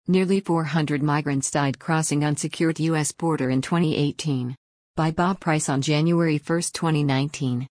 Nearly 400 migrants died crossing unsecured U.S. border in 2018. By Bob Price on January 1, 2019.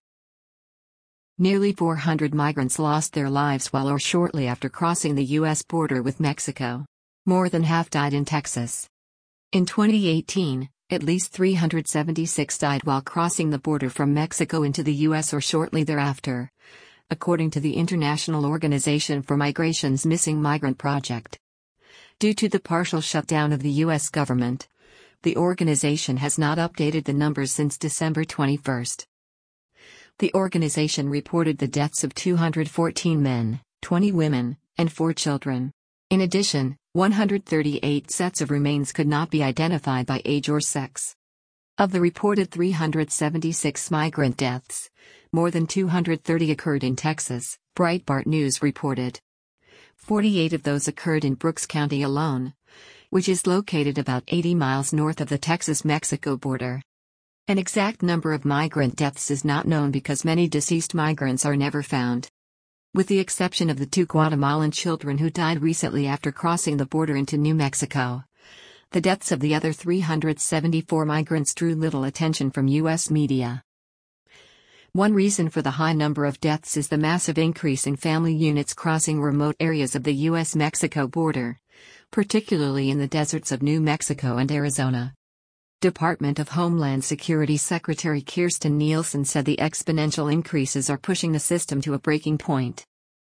Nearly 400 migrants lost their lives while or shortly after crossing the U.S. border with Mexico. More than half died in Texas. In 2018, at least 376 died while crossing the border from Mexico into the U.S. or shortly thereafter, according to the International Organization for Migration's Missing Migrant Project. Due to the partial shutdown of the U.S. government, the organization has not updated the numbers since December 21. The organization reported the deaths of 214 men, 20 women, and 4 children. In addition, 138 sets of remains could not be identified by age or sex. Of the reported 376 migrant deaths, more than 230 occurred in Texas, Breitbart News reported. 48 of those occurred in Brooks County alone, which is located about 80 miles north of the Texas-Mexico border. An exact number of migrant deaths is not known because many deceased migrants are never found. With the exception of the 2 Guatemalan children who died recently after crossing the border into New Mexico, the deaths of the other 374 migrants drew little attention from U.S. media. One reason for the high number of deaths is the massive increase in family units crossing remote areas of the U.S.-Mexico border, particularly in the deserts of New Mexico and Arizona. Department of Homeland Security Secretary Kirstjen Nielsen said the exponential increases are pushing the system to a breaking point.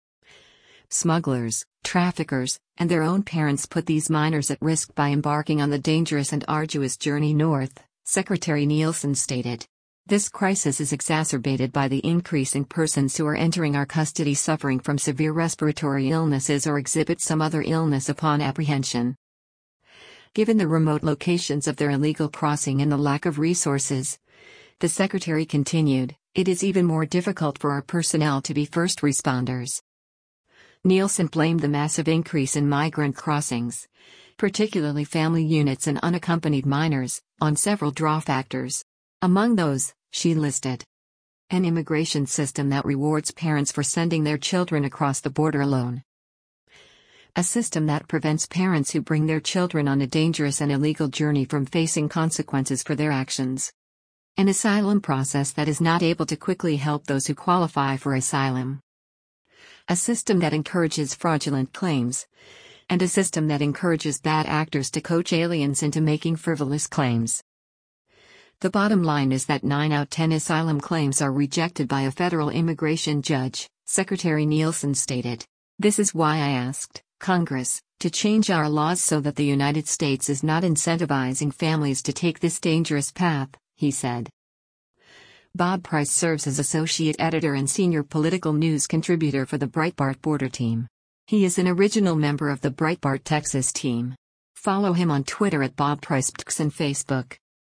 Smugglers, traffickers, and their own parents put these minors at risk by embarking on the dangerous and arduous journey north, Secretary Nielsen stated. This crisis is exacerbated by the increase in persons who are entering our custody suffering from severe respiratory illnesses or exhibit some other illness upon apprehension. Given the remote locations of their illegal crossing and the lack of resources, the Secretary continued, it is even more difficult for our personnel to be first responders. Nielsen blamed the massive increase in migrant crossings, particularly family units and unaccompanied minors, on several draw factors. Among those, she listed an immigration system that rewards parents for sending their children across the border alone. A system that prevents parents who bring their children on a dangerous and illegal journey from facing consequences for their actions. An asylum process that is not able to quickly help those who qualify for asylum. A system that encourages fraudulent claims. And a system that encourages bad actors to coach aliens into making frivolous claims. The bottom line is that 9 out of 10 asylum claims are rejected by a federal immigration judge, Secretary Nielsen stated. This is why I asked Congress to change our laws so that the United States is not incentivizing families to take this dangerous path, he said. Bob Price serves as associate editor and senior political news contributor for the Breitbart Border team. He is an original member of the Breitbart Texas team. Follow him on Twitter at Bob Price and Facebook.